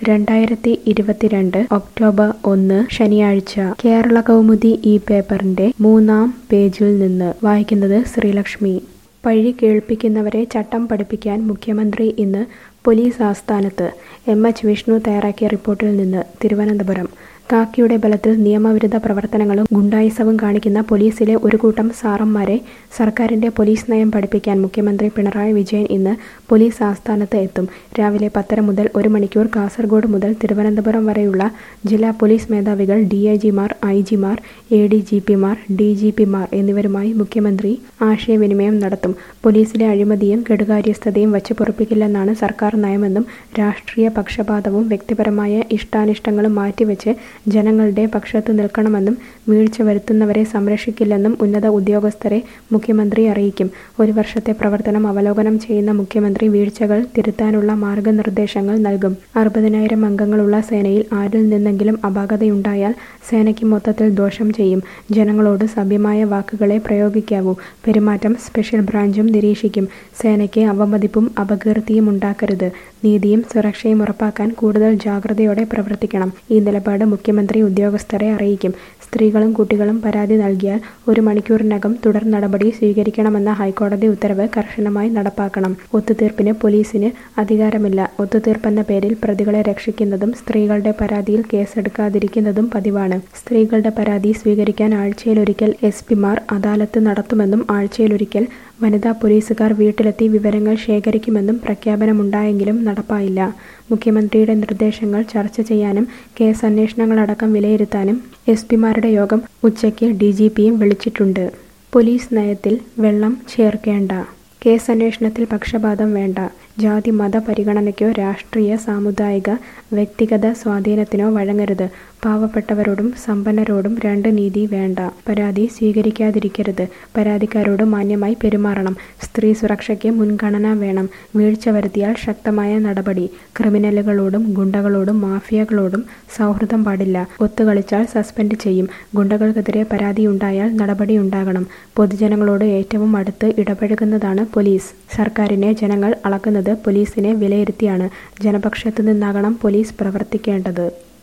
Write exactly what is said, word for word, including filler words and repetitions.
രണ്ടായിരത്തി ഇരുപത്തിരണ്ട് ഒക്ടോബർ ഒന്ന് ശനിയാഴ്ച കേരള കൗമുദി ഈ പേപ്പറിന്റെ മൂന്നാം പേജിൽ നിന്ന് വായിക്കുന്നത് ശ്രീലക്ഷ്മി. പഴി കേൾപ്പിക്കുന്നവരെ ചട്ടം പഠിപ്പിക്കാൻ മുഖ്യമന്ത്രി ഇന്ന് പോലീസ് ആസ്ഥാനത്ത്. എം എച്ച് വിഷ്ണു തയ്യാറാക്കിയ റിപ്പോർട്ടിൽ നിന്ന് തിരുവനന്തപുരം. കാക്കിയുടെ ബലത്തിൽ നിയമവിരുദ്ധ പ്രവർത്തനങ്ങളും ഗുണ്ടായിസവും കാണിക്കുന്ന പോലീസിലെ ഒരു കൂട്ടം സാറന്മാരെ സർക്കാരിന്റെ പോലീസ് നയം പഠിപ്പിക്കാൻ മുഖ്യമന്ത്രി പിണറായി വിജയൻ ഇന്ന് പോലീസ് ആസ്ഥാനത്ത് എത്തും. രാവിലെ പത്തര മുതൽ ഒരു മണിക്കൂർ കാസർഗോഡ് മുതൽ തിരുവനന്തപുരം വരെയുള്ള ജില്ലാ പോലീസ് മേധാവികൾ, ഡി ഐ ജിമാർ, ഐ ജിമാർ, എ ഡി ജി പിമാർ, ഡി ജി പിമാർ എന്നിവരുമായി മുഖ്യമന്ത്രി ആശയവിനിമയം നടത്തും. പോലീസിലെ അഴിമതിയും കെടുകാര്യസ്ഥതയും വച്ചുപൊറുപ്പിക്കില്ലെന്നാണ് സർക്കാർ നയമെന്നും രാഷ്ട്രീയ പക്ഷപാതവും വ്യക്തിപരമായ ഇഷ്ടാനിഷ്ടങ്ങളും മാറ്റിവെച്ച് ജനങ്ങളുടെ പക്ഷത്ത് നിൽക്കണമെന്നും വീഴ്ച വരുത്തുന്നവരെ സംരക്ഷിക്കില്ലെന്നും ഉന്നത ഉദ്യോഗസ്ഥരെ മുഖ്യമന്ത്രി അറിയിക്കും. ഒരു വർഷത്തെ പ്രവർത്തനം അവലോകനം ചെയ്യുന്ന മുഖ്യമന്ത്രി വീഴ്ചകൾ തിരുത്താനുള്ള മാർഗനിർദ്ദേശങ്ങൾ നൽകും. അറുപതിനായിരം അംഗങ്ങളുള്ള സേനയിൽ ആരിൽ നിന്നെങ്കിലും അപാകതയുണ്ടായാൽ സേനയ്ക്ക് മൊത്തത്തിൽ ദോഷം ചെയ്യും. ജനങ്ങളോട് സഭ്യമായ വാക്കുകളെ പ്രയോഗിക്കാവൂ. പെരുമാറ്റം സ്പെഷ്യൽ ബ്രാഞ്ചും നിരീക്ഷിക്കും. സേനയ്ക്ക് അവമതിപ്പും അപകീർത്തിയും ഉണ്ടാക്കരുത്. നീതിയും സുരക്ഷയും ഉറപ്പാക്കാൻ കൂടുതൽ ജാഗ്രതയോടെ പ്രവർത്തിക്കണം. ഈ നിലപാട് മുഖ്യമന്ത്രി ഉദ്യോഗസ്ഥരെ അറിയിക്കും. സ്ത്രീകളും കുട്ടികളും പരാതി നൽകിയാൽ ഒരു മണിക്കൂറിനകം തുടർ നടപടി സ്വീകരിക്കണമെന്ന ഹൈക്കോടതി ഉത്തരവ് കർശനമായി നടപ്പാക്കണം. ഒത്തുതീർപ്പിന് പോലീസിന് അധികാരമില്ല. ഒത്തുതീർപ്പെന്ന പേരിൽ പ്രതികളെ രക്ഷിക്കുന്നതും സ്ത്രീകളുടെ പരാതിയിൽ കേസെടുക്കാതിരിക്കുന്നതും പതിവാണ്. സ്ത്രീകളുടെ പരാതി സ്വീകരിക്കാൻ ആഴ്ചയിലൊരിക്കൽ എസ് പിമാർ അദാലത്ത് നടത്തുമെന്നും ആഴ്ചയിലൊരിക്കൽ വനിതാ പോലീസുകാർ വീട്ടിലെത്തി വിവരങ്ങൾ ശേഖരിക്കുമെന്നും പ്രഖ്യാപനമുണ്ടായെങ്കിലും നടപ്പായില്ല. മുഖ്യമന്ത്രിയുടെ നിർദ്ദേശങ്ങൾ ചർച്ച ചെയ്യാനും കേസ് അന്വേഷണങ്ങളടക്കം വിലയിരുത്താനും എസ് പിമാരുടെ യോഗം ഉച്ചയ്ക്ക് ഡി ജി പിയും വിളിച്ചിട്ടുണ്ട്. പോലീസ് നയത്തിൽ വെള്ളം ചേർക്കേണ്ട. കേസന്വേഷണത്തിൽ പക്ഷപാതം വേണ്ട. ജാതി മത പരിഗണനയ്ക്കോ രാഷ്ട്രീയ സാമുദായിക വ്യക്തിഗത സ്വാധീനത്തിനോ വഴങ്ങരുത്. പാവപ്പെട്ടവരോടും സമ്പന്നരോടും രണ്ട് നീതി വേണ്ട. പരാതി സ്വീകരിക്കാതിരിക്കരുത്. പരാതിക്കാരോട് മാന്യമായി പെരുമാറണം. സ്ത്രീ സുരക്ഷയ്ക്ക് മുൻഗണന വേണം. വീഴ്ച വരുത്തിയാൽ ശക്തമായ നടപടി. ക്രിമിനലുകളോടും ഗുണ്ടകളോടും മാഫിയകളോടും സൗഹൃദം പാടില്ല. ഒത്തുകളിച്ചാൽ സസ്പെൻഡ് ചെയ്യും. ഗുണ്ടകൾക്കെതിരെ പരാതിയുണ്ടായാൽ നടപടിയുണ്ടാകണം. പൊതുജനങ്ങളോട് ഏറ്റവും അടുത്ത് ഇടപഴകുന്നതാണ് പോലീസ്. സർക്കാരിനെ ജനങ്ങൾ അളക്കുന്നത് പോലീസിനെ വിലയിരുത്തിയാണ്. ജനപക്ഷത്തു നിന്നാകണം പോലീസ് പ്രവർത്തിക്കേണ്ടത്.